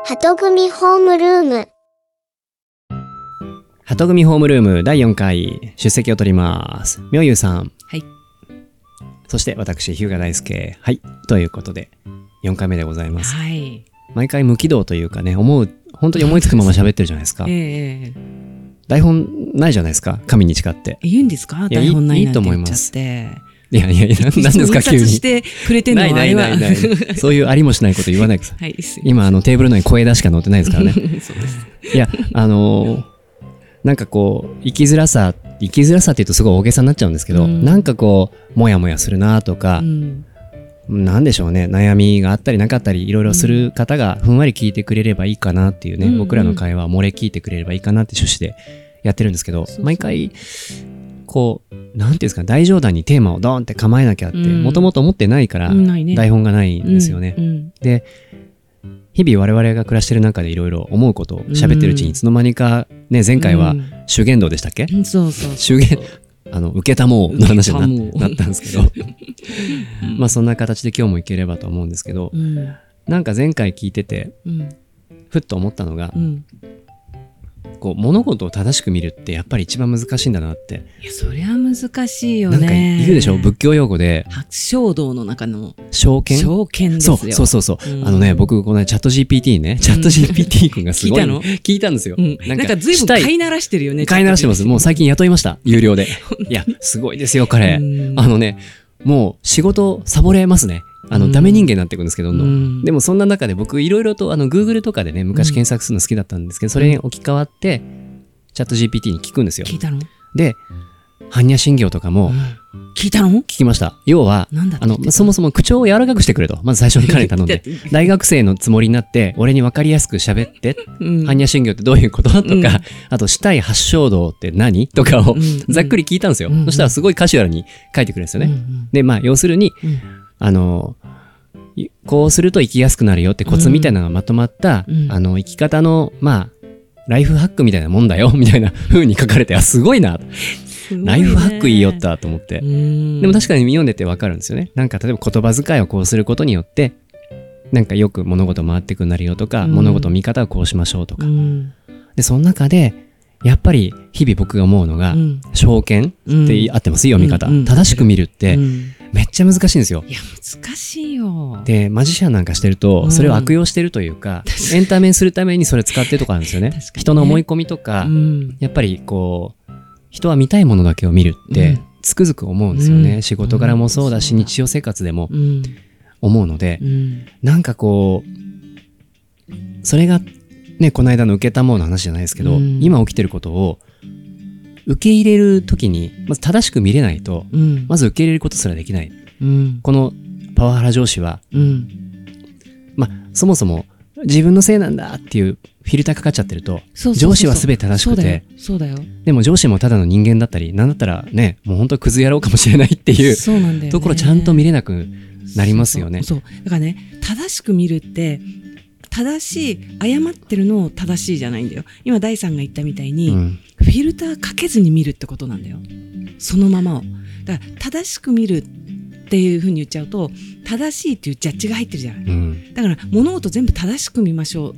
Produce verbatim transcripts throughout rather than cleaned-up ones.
鳩組ホームルーム。 鳩組ホームルームだいよんかい出席を取ります。みょうゆうさん。 はい。 そして私、日向大輔。はい。ということで、よんかいめでございます。 はい。 毎回無軌道というかね、思う、本当に思いつくまま喋ってるじゃないですか。 ええ台本ないじゃないですか、神に誓って。 言うんですか、 いや台本ないなんていいと思い言っちゃっますて。 いやいやいや、何ですか、急に。 印刷してくれてんのはないないないない。そういうありもしないこと言わないでください。 はい、すいません今、あの、テーブルの上に小枝しか載ってないですからね。 そうです。 いや、あのー、なんかこう、生きづらさ、生きづらさって言うとすごい大げさになっちゃうんですけど、うん、なんかこう、もやもやするなとか、うん、なんでしょうね、悩みがあったりなかったり、いろいろする方がふんわり聞いてくれればいいかなっていうね、うん、僕らの会話、漏れ聞いてくれればいいかなって趣旨でやってるんですけど、そうそう毎回、こう、なんていうんですか、大冗談にテーマをドーンって構えなきゃって、もともと思ってないから、台本がないんですよね。うんうん、で、日々我々が暮らしてる中でいろいろ思うことを喋ってるうちにいつの間にか、ね、前回は修験道でしたっけ、 うん、そうそうそう修験、あの、受けたもうの話に な, なったんですけど、まあそんな形で今日もいければと思うんですけど、うん、なんか前回聞いてて、うん、ふっと思ったのが、うんこう物事を正しく見るってやっぱり一番難しいんだなって。 いやそりゃ難しいよね。 なんか言うでしょ、仏教用語で八正道の中の正見正見ですよ。 そうそうそうそう、うん、あのね僕このチャット ジーピーティー ね、チャット ジーピーティー 君がすごい、ね、聞いたの聞いたんですよ、 うん、なんか随分飼いならしてるよね。 飼いならしてます。もう最近雇いました、有料で。いやすごいですよ彼。あのねもう仕事サボれますね。あの、うん、ダメ人間になっていくんですけど、どんどん。うん、でもそんな中で僕いろいろとあの Google とかでね昔検索するの好きだったんですけど、それに置き換わってチャット ジーピーティー に聞くんですよ。 聞いたの？ で、般若心経とかも、うん、 聞いたの？聞きました。要は、あの、そもそも口調を柔らかくしてくれと。まず最初に彼に頼んで、大学生のつもりになって、俺に分かりやすく喋って、うん、般若心経ってどういうこととか、うん、あと、四体八正道って何とかを、うん、ざっくり聞いたんですよ。うん、そしたらすごいカジュアルに書いてくれるんですよね。うん、で、まあ、要するに、うん、あの、こうすると生きやすくなるよってコツみたいなのがまとまった、うん、あの、生き方の、まあ、ライフハックみたいなもんだよみたいな風に書かれて、あ、すごいな。すごいね、ライフハックいいよったと思って。でも確かに読んでてわかるんですよね。なんか例えば言葉遣いをこうすることによって、なんかよく物事回ってくなるよとか、物事の見方をこうしましょうとか。で、その中で、やっぱり日々僕が思うのが、正見って合ってます？読み方。正しく見るって、めっちゃ難しいんですよ。 いや、難しいよ。 で、マジシャンなんかしてると、それを悪用してるというか、うん、エンタメにするためにそれ使ってるとかあるんですよね。ね、人の思い込みとか、うん、やっぱりこう、人は見たいものだけを見るって、つくづく思うんですよね。うん、仕事柄もそうだし、うん、日常生活でも思うので、うん、なんかこう、それがね、この間の受けたものの話じゃないですけど、うん、今起きてることを、受け入れるときに、まず正しく見れないと、うん、まず受け入れることすらできない。うん、このパワハラ上司は、うん、まあ、そもそも自分のせいなんだっていうフィルターかかっちゃってると、そうそうそうそう、上司は全て正しくて、 そうだよ、そうだよ。でも上司もただの人間だったり、なんだったらね、もう本当クズ野郎かもしれないっていう、そうなんだよね、ところちゃんと見れなくなりますよね。 そうそうそう。だからね、正しく見るって、正しい、誤ってるのを正しいじゃないんだよ。今大さんが言ったみたいに、うん、フィルターかけずに見るってことなんだよ。そのままを。だから正しく見るっていうふうに言っちゃうと、正しいっていうジャッジが入ってるじゃない。うん、だから物事全部正しく見ましょうって、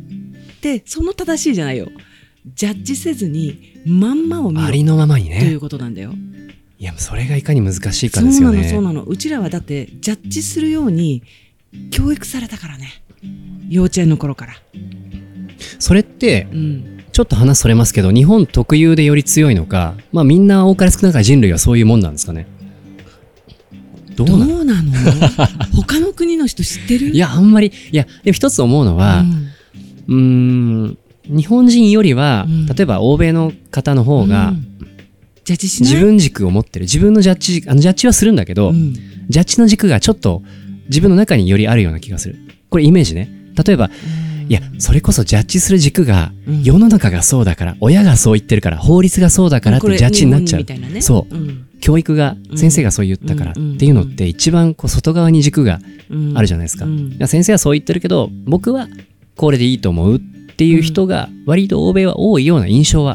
その正しいじゃないよ。ジャッジせずにまんまを見る。 ありのままにね。 ということなんだよ。 いや、それがいかに難しいかですよね。 そうなの、そうなの。うちらはだってジャッジするように教育されたからね。幼稚園の頃から。 それって、うん、ちょっと話それますけど、日本特有でより強いのか、まあみんな多かれ少なかれ人類はそういうもんなんですかね。どうなの？ どうなの？他の国の人知ってる？ いや、あんまり、いや、でも一つ思うのは、うん、うーん、日本人よりは、うん、例えば欧米の方の方が、うん、 ジャッジしない？ 自分軸を持ってる。自分のジャッジ、あのジャッジはするんだけど、うん、ジャッジの軸がちょっと自分の中によりあるような気がする。これイメージね。例えば、いや、それこそジャッジする軸が、世の中がそうだから、親がそう言ってるから、法律がそうだからってジャッジになっちゃう。ね、そう、うん。教育が、先生がそう言ったからっていうのって一番こう外側に軸があるじゃないですか。うんうん、先生はそう言ってるけど、僕はこれでいいと思うっていう人が割と欧米は多いような印象は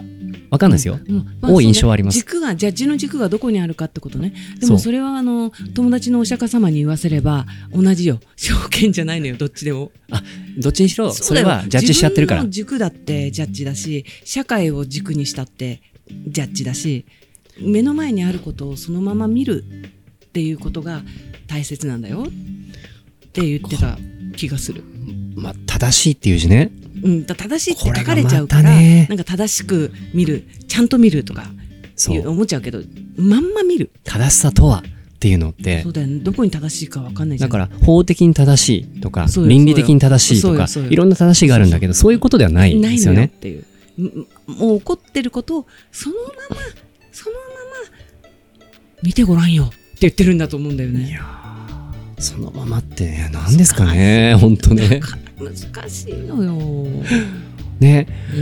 わかんないですよ、 うんうんまあ、 多い印象はあります。 軸がジャッジの軸がどこにあるかってことね。でもそれはあの友達のお釈迦様に言わせれば同じよ。証券じゃないのよ、どっちでも。 あ、どっちにしろそれはジャッジしちゃってるから。 自分の軸だってジャッジだし、社会を軸にしたってジャッジだし、目の前にあることをそのまま見るっていうことが大切なんだよって言ってた気がする。 まあ正しいっていう字ね。 うん、だ正しいって書かれちゃうから、 ね、 なんか正しく見る、ちゃんと見るとか思っちゃうけど、まんま見る。 正しさとはっていうのって、 そうだよね、どこに正しいか分かんないじゃん。 だから法的に正しいとか倫理的に正しいとかいろんな正しいがあるんだけど、そういうことではないんですよね。 ないのよっていう、もう起こってることをそのままそのまま見てごらんよって言ってるんだと思うんだよね。 いやそのままってね、何ですかね、本当ね。 難しいのよ。 ね、 うん、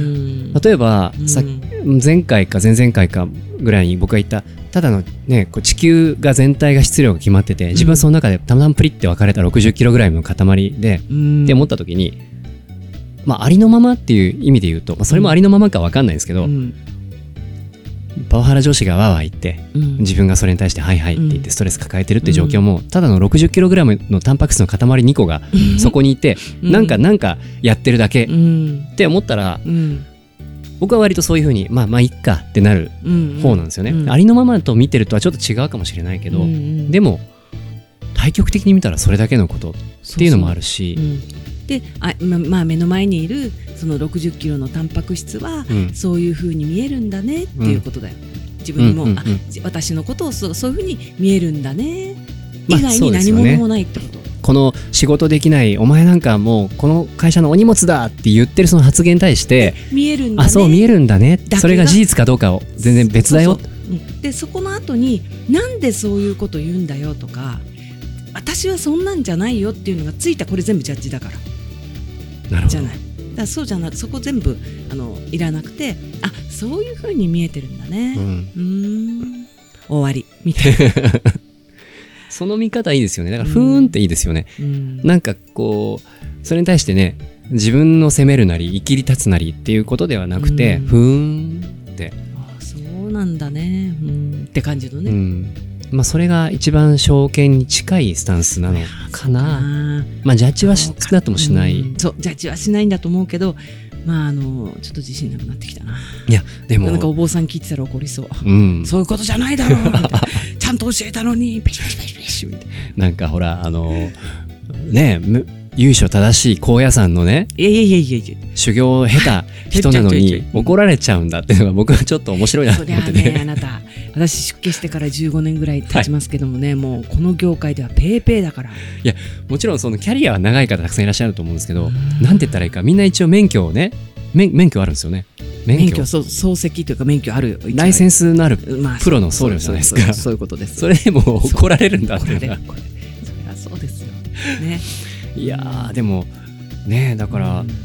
例えば、うん、さ前回か前々回かぐらいに僕が言ったただのね、こう地球が全体が質量が決まってて、自分はその中でたまたまプリって分かれたろくじゅっキロぐらいの塊で、うん、って思った時に、まあありのままっていう意味で言うと、まあ、それもありのままか分かんないんですけど、うん、パワハラ上司がわーわー言って、うん、自分がそれに対してはいはいって言ってストレス抱えてるって状況も、うん、ただの ろくじゅっキログラム のタンパク質の塊にこがそこにいて、うん、なんかなんかやってるだけって思ったら、うん、僕は割とそういう風にまあまあいっかってなる方なんですよね、うんうん、ありのままと見てるとはちょっと違うかもしれないけど、うんうん、でも対極的に見たらそれだけのことっていうのもあるし、そうそう、うんであま、まあ目の前にいるそのろくじゅっキロのタンパク質は、うん、そういう風に見えるんだねっていうことだよ、うん、自分にも、うんうんうん、あ私のことをそう、そういう風に見えるんだね、まあ、以外に何者もないってこと、ね、 この仕事できないお前なんかもうこの会社のお荷物だって言ってるその発言に対して見えるんだね、 あそう見えるんだね、それが事実かどうかを全然別だよ。 そうそう、うん、でそこの後になんでそういうこと言うんだよとか、私はそんなんじゃないよっていうのがついた、これ全部ジャッジだから。 なるほど。 じゃない。だからそうじゃなく、そこ全部あのいらなくて、あそういう風に見えてるんだね、うん、うーん終わりみたいなその見方いいですよね。だからふーんっていいですよね、うん、なんかこうそれに対してね、自分の責めるなり生きり立つなりっていうことではなくて、うん、ふーんって、 あそうなんだね、うん、って感じのね、うん、 まあ、それが一番証券に近いスタンスなのかな。まあジャッジは少なくともしない、うん、 そうジャッジはしないんだと思うけど、まああのちょっと自信なくなってきたな。 いやでもなんかお坊さん聞いてたら怒りそう、うん、そういうことじゃないだろうちゃんと教えたのにペシペシペシペシみたいな。 なんかほらあのねえ由緒正しい高野山のね、 いやいやいやいやいや修行を経た人なのに怒られちゃうんだっていうのが僕はちょっと面白いなと思ってね。 そりゃね、あなた私出家してからじゅうごねんぐらい経ちますけどもね、はい、もうこの業界ではペーペーだから。いやもちろんそのキャリアは長い方たくさんいらっしゃると思うんですけど、なんて言ったらいいか、みんな一応免許をね、免, 免許あるんですよね。 免許, 免許漱石というか免許あるよ、 ライセンスのあるプロの僧侶じゃないですか。 そういうことです。 それでも怒られるんだっていうのが、 これそれはそうですよね。 いやーでもね、だから、うん、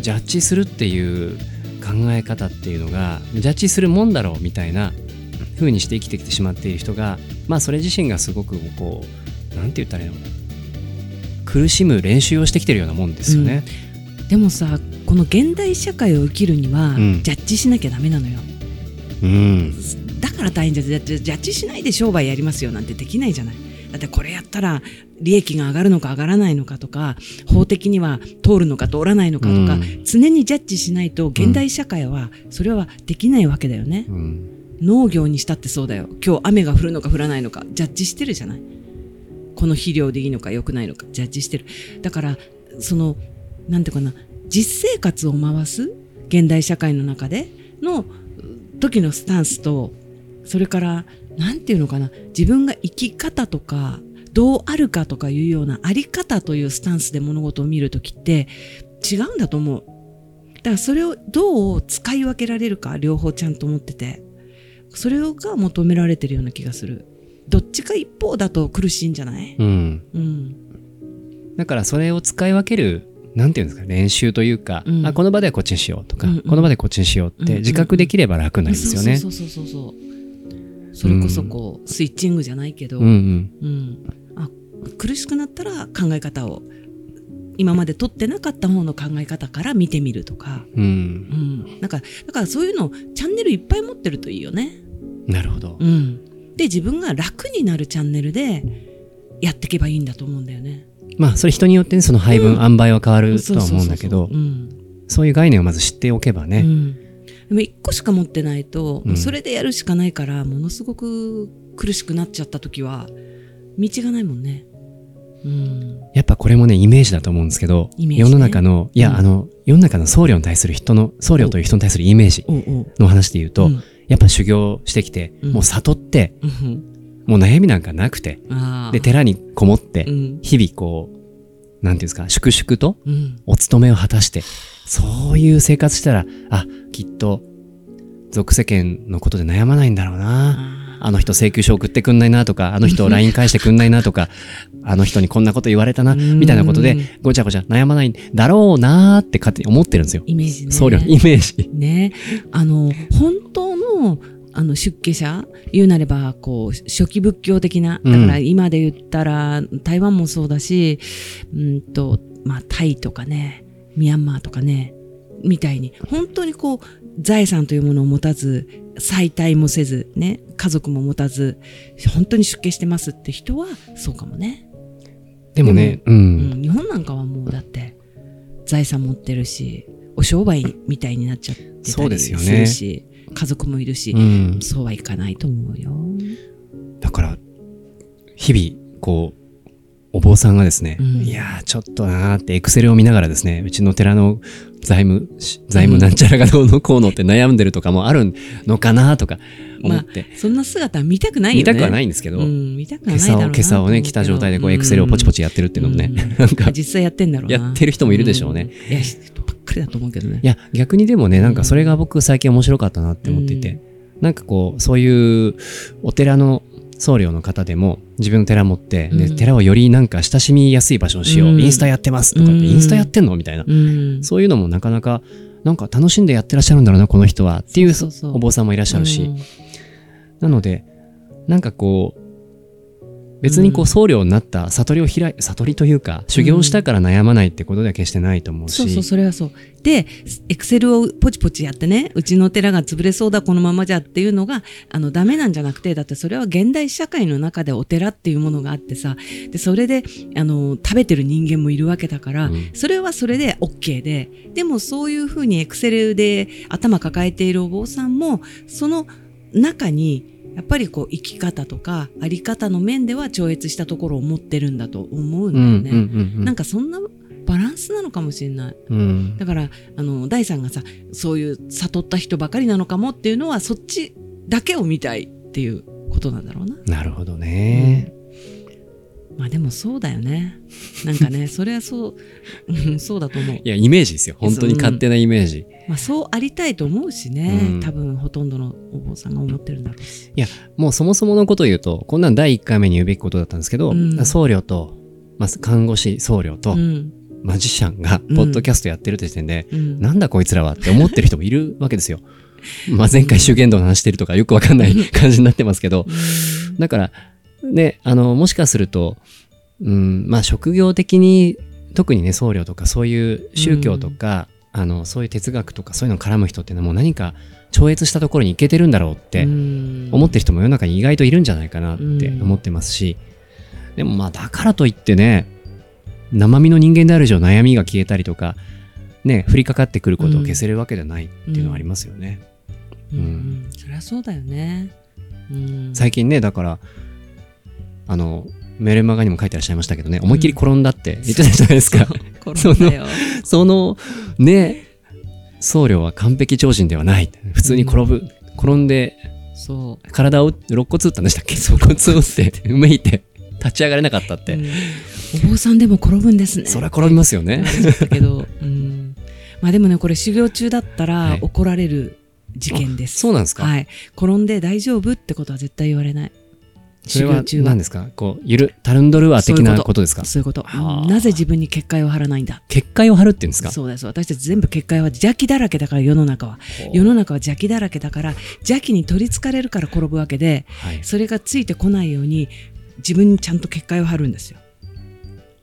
ジャッジするっていう考え方っていうのがジャッジするもんだろうみたいな風にして生きてきてしまっている人が、まあそれ自身がすごくこうなんて言ったらいいの、苦しむ練習をしてきてるようなもんですよね、 うん、でもさ、この現代社会を生きるには、うん、ジャッジしなきゃダメなのよ、うん、だから大変じゃん。ジャッジしないで商売やりますよなんてできないじゃない。だってこれやったら利益が上がるのか上がらないのかとか、法的には通るのか通らないのかとか、うん、常にジャッジしないと現代社会はそれはできないわけだよね、うん、農業にしたってそうだよ。今日雨が降るのか降らないのかジャッジしてるじゃない。この肥料でいいのか良くないのかジャッジしてる。だからそのなんていうかな、実生活を回す現代社会の中での時のスタンスと、それからなんていうのかな、自分が生き方とかどうあるかとかいうようなあり方というスタンスで物事を見るときって違うんだと思う。だからそれをどう使い分けられるか、両方ちゃんと思ってて、それが求められてるような気がする。どっちか一方だと苦しいんじゃない？うん、うん、 だからそれを使い分けるなんていうんですか、練習というか、うん、あこの場ではこっちにしようとか、うんうん、この場でこっちにしようって自覚できれば楽になりますよね。 そうそうそうそうそう。それこそこう、うん、スイッチングじゃないけど、うんうんうん、あ苦しくなったら考え方を今まで取ってなかった方の考え方から見てみるとか、 うん、うんうん、なんかだからそういうのチャンネルいっぱい持ってるといいよね。 なるほど、 うん、で自分が楽になるチャンネルでやっていけばいいんだと思うんだよね。 まあそれ人によってねその配分、 うん、 塩梅は変わるとは思うんだけど、そういう概念をまず知っておけばね、うん、 でもいっこしか持ってないと、うん、それでやるしかないからものすごく苦しくなっちゃった時は道がないもんね。うん、やっぱこれもねイメージだと思うんですけど、ね、世の中のいや、うん、あの世の中の僧侶に対する人の僧侶という人に対するイメージの話で言うと、うん、やっぱ修行してきて、うん、もう悟って、うん、もう悩みなんかなくて、で寺にこもって、うん、日々こうなんていうんですか粛々とお勤めを果たして、うん、そういう生活したらあきっと俗世間のことで悩まないんだろうな、あの人請求書送ってくんないなとか、あの人 ライン 返してくんないなとかあの人にこんなこと言われたなみたいなことでごちゃごちゃ悩まないんだろうなーって勝手に思ってるんですよ。 イメージね。 僧侶イメージね。あの本当のあの出家者言うなればこう初期仏教的な、だから今で言ったら台湾もそうだし、うんとまあタイとかねミャンマーとかねみたいに本当にこう財産というものを持たず妻帯もせずね家族も持たず本当に出家してますって人はそうかもね。 でもね、 でも、うんうん、日本なんかはもうだって財産持ってるしお商売みたいになっちゃってたりするし、そうですよね、家族もいるし、うん、そうはいかないと思うよ。 だから日々こうお坊さんがですね、うん、いやーちょっとなーってエクセルを見ながらですね、うちの寺の財務財務なんちゃらがどうのこうのって悩んでるとかもあるのかなとか思って、 まあ、そんな姿見たくないよね。 見たくはないんですけど、うん、 見たくはないだろうな。 今朝をね着た状態でこうエクセルをポチポチやってるっていうのもね、うん、なんか実際やってんだろうな。 やってる人もいるでしょうね。 うん、いや人ばっかりだと思うけどね。 いや逆にでもねなんかそれが僕最近面白かったなって思っていて、うん、なんかこうそういうお寺の僧侶の方でも自分の寺持って、うん、で寺をよりなんか親しみやすい場所にしよう、うん、インスタやってますとかって、うん、インスタやってんのみたいな、うん、そういうのもなかなかなんか楽しんでやってらっしゃるんだろうなこの人はっていうそうそうそうお坊さんもいらっしゃるし、うん、なのでなんかこう別にこう僧侶になった悟りを開い悟りというか修行したから悩まないってことでは決してないと思うし、 うん、そうそうそれはそうでエクセルをポチポチやってねうちの寺が潰れそうだこのままじゃっていうのがあのダメなんじゃなくて、だってそれは現代社会の中でお寺っていうものがあってさ、でそれであの食べてる人間もいるわけだから、うん、それはそれで OK で、でもそういうふうにエクセルで頭抱えているお坊さんもその中にやっぱりこう生き方とかあり方の面では超越したところを持ってるんだと思うんだよね、うんうんうんうん、なんかそんなバランスなのかもしれない、うん、だからあの大さんがさそういう悟った人ばかりなのかもっていうのはそっちだけを見たいっていうことなんだろうな。 なるほどね、 うん、まあでもそうだよねなんかねそれはそうそうだと思う。 いやイメージですよ本当に勝手なイメージ、 まあ、そうありたいと思うしね、うん、多分ほとんどのお坊さんが思ってるんだろうし。 いやもうそもそものことを言うとこんなんだいいっかいめに言うべきことだったんですけど、うん、僧侶と、まあ、看護師僧侶と、うん、マジシャンがポッドキャストやってるって時点で、うん、なんだこいつらはって思ってる人もいるわけですよまあ前回修験道の話してるとかよくわかんない感じになってますけど、うん、だからねあのもしかすると、うん、まあ職業的に特にね僧侶とかそういう宗教とか、うん、あのそういう哲学とかそういうの絡む人っていうのはもう何か超越したところに行けてるんだろうって思ってる人も世の中に意外といるんじゃないかなって思ってますし、でもまあだからといってね生身の人間である以上悩みが消えたりとかね降りかかってくることを消せるわけではないっていうのはありますよね、 うんうんうん、そりゃそうだよね、うん、 最近ねだからあのメルマガにも書いてらっしゃいましたけどね思いっきり転んだって言ってたじゃないですか、うん、そ, そのそのね僧侶は完璧超人ではない普通に転ぶ、うん、転んでそう体を肋骨打ったんでしたっけ肋骨を打ってうめいて立ち上がれなかったって、うん、 お坊さんでも転ぶんですね。 そりゃ転びますよねけど、うん、まあでもねこれ修行中だったら怒られる事件です、 はい、そうなんですか、 はい、転んで大丈夫ってことは絶対言われない。 それは何ですかこうゆるたるんどるわ的なことですか。 そういうこと、そういうこと。なぜ自分に結界を張らないんだ。 結界を張るって言うんですか。 そうです。私たち全部結界は邪気だらけだから世の中は世の中は邪気だらけだから邪気に取りつかれるから転ぶわけで、はい、それがついてこないように自分にちゃんと結界を張るんですよ。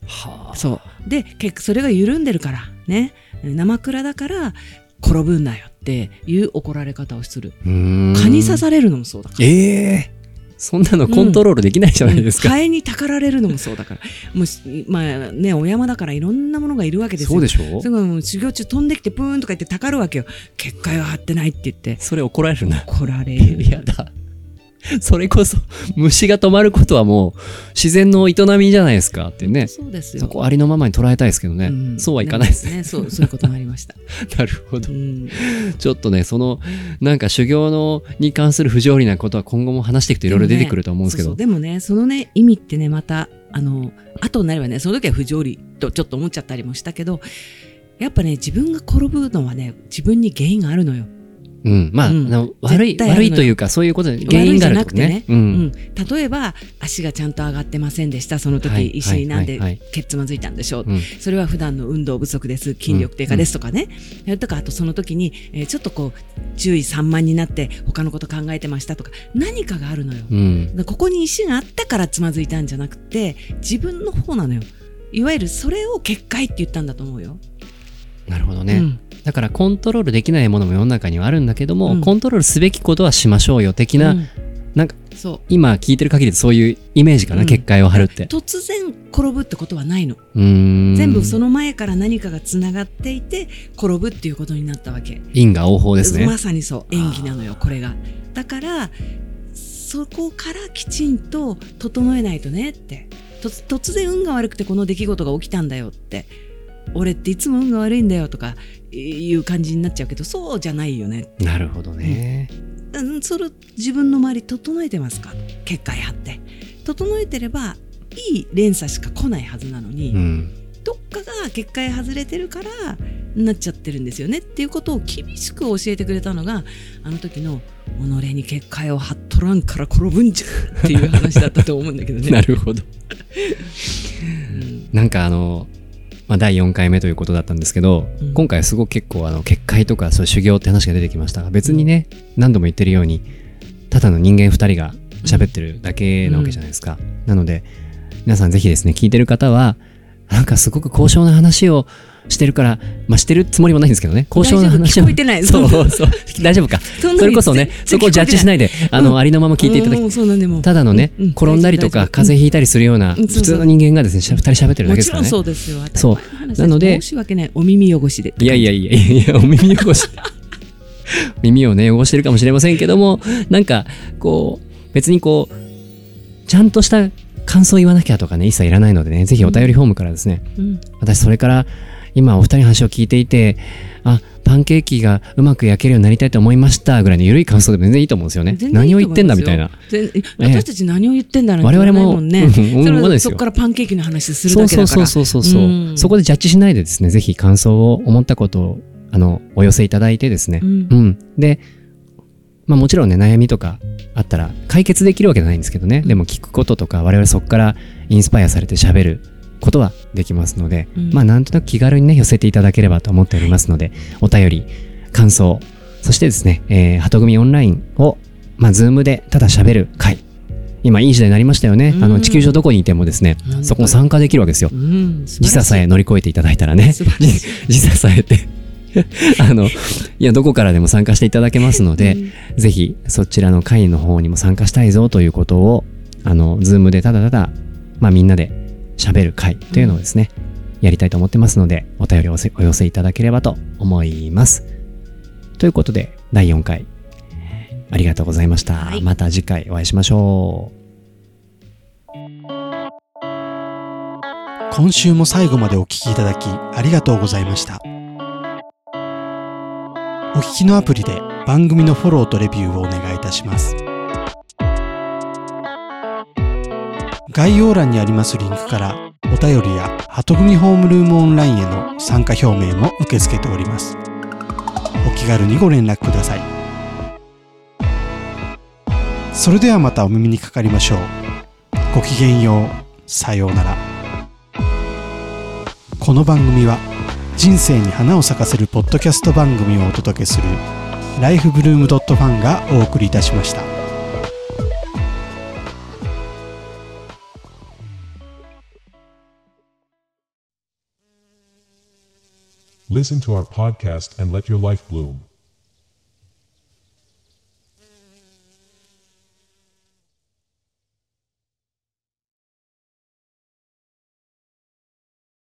はあ、 そうで結それが緩んでるからね、生倉だから転ぶんだよっていう怒られ方をする。 うーん蚊に刺されるのもそうだから。 ええー、そんなのコントロールできないじゃないですか。 ハエにたかられるのもそうだから。もうまあね、お山だからいろんなものがいるわけですよ。 そうでしょ。 すぐもう修行中飛んできてプーンとか言ってたかるわけよ。結界は張ってないって言って。 それ怒られるな。 怒られる。 やだ。それこそ虫が止まることはもう自然の営みじゃないですかってね。 そうですよ。 そこありのままに捉えたいですけどね、うん、そうはいかないですね。 ね、そうそういうこともありました。 なるほど、 うん、 ちょっとねそのなんか修行のに関する不条理なことは今後も話していくといろいろ出てくると思うんですけど、 でもね、そうそうでもねそのね意味ってねまたあの後になればね、その時は不条理とちょっと思っちゃったりもしたけど、やっぱね自分が転ぶのはね自分に原因があるのよ。 うん、まあ、うん、あの悪い悪いというかそういうことで原因があるとね。 うんうん、例えば足がちゃんと上がってませんでした。その時、はい、石になんでけっつまずいたんでしょう、はいはいはい、それは普段の運動不足です、筋力低下ですとかね、うんうん、とかあとその時に、えー、ちょっとこう注意散漫になって他のこと考えてましたとか何かがあるのよ、うん、ここに石があったからつまずいたんじゃなくて自分の方なのよ。いわゆるそれを結界って言ったんだと思うよ。 なるほどね、うん、だからコントロールできないものも世の中にはあるんだけども、 うん、 コントロールすべきことはしましょうよ的な、うん、なんかそう今聞いてる限りでそういうイメージかな、うん、結界を張るって突然転ぶってことはないの。 うーん、 全部その前から何かがつながっていて転ぶっていうことになったわけ。 因果応報ですね。 まさにそう演技なのよこれが。だからそこからきちんと整えないとねって、突然運が悪くてこの出来事が起きたんだよって、俺っていつも運が悪いんだよとかいう感じになっちゃうけど、そうじゃないよね。 なるほどね、 うん、それ自分の周り整えてますか。結界張って整えてればいい連鎖しか来ないはずなのに、うん、どっかが結界外れてるからなっちゃってるんですよねっていうことを厳しく教えてくれたのがあの時の己に結界を張っとらんから転ぶんじゃっていう話だったと思うんだけどね。 なるほど、うん、なんかあのまあ、だいよんかいめということだったんですけど、うん、今回すごく結構あの結界とかそういう修行って話が出てきましたが、別にね何度も言ってるようにただの人間ふたりが喋ってるだけなわけじゃないですか、うん、なので皆さんぜひですね聞いてる方はなんかすごく高尚な話をしてるから、まあ、してるつもりもないんですけどね、高尚な話を聞こえてない。 そうそう大丈夫かそれこそねそこをジャッジしないであの、うん、ありのまま聞いていただき、ただのね、うん、転んだりとか風邪ひいたりするような普通の人間がですねふたり喋ってるだけですからね。 もちろんそうですよ。 そうなので申し訳ない、お耳汚しで。 いやいやいやいやお耳汚し耳をね汚してるかもしれませんけども、なんかこう別にこうちゃんとした感想言わなきゃとかね一切いらないのでね、ぜひお便りフォームからですね、うん、私それから今お二人の話を聞いていて、あ、パンケーキがうまく焼けるようになりたいと思いましたぐらいの緩い感想でも全然いいと思うんですよね。何を言ってんだみたいな。 私たち何を言ってんだなんて言わないもんね。そこからパンケーキの話するだけだから。 そうそうそうそうそう、うん、そこでジャッジしないでですね、ぜひ感想を思ったことをあのお寄せいただいてですね、うん、うん、で、まあもちろんね悩みとかあったら解決できるわけじゃないんですけどね、うん、でも聞くこととか我々そこからインスパイアされて喋ることはできますので、うん、まあなんとなく気軽にね寄せていただければと思っておりますので、お便り、感想、そしてですね、えー、鳩組オンラインをまあズームでただ喋る会、今いい時代になりましたよね、うん、あの地球上どこにいてもですね、うん、そこも参加できるわけですよ、うん、時差さえ乗り越えていただいたらね時差さえてあのいやどこからでも参加していただけますので、うん、ぜひそちらの会の方にも参加したいぞということをあのズームでただただまあみんなで喋る会というのをですね、うん、やりたいと思ってますので、お便りをお寄せいただければと思います。ということでだいよんかいありがとうございました、はい、また次回お会いしましょう。 今週も最後までお聞きいただきありがとうございました。お聞きのアプリで番組のフォローとレビューをお願いいたします。概要欄にありますリンクからお便りや鳩組ホームルームオンラインへの参加表明も受け付けております。お気軽にご連絡ください。それではまたお耳にかかりましょう。ごきげんよう。さようなら。この番組は人生に花を咲かせるポッドキャスト番組をお届けするライフブルームドットファンがお送りいたしました。 Listen to our podcast and let your life bloom.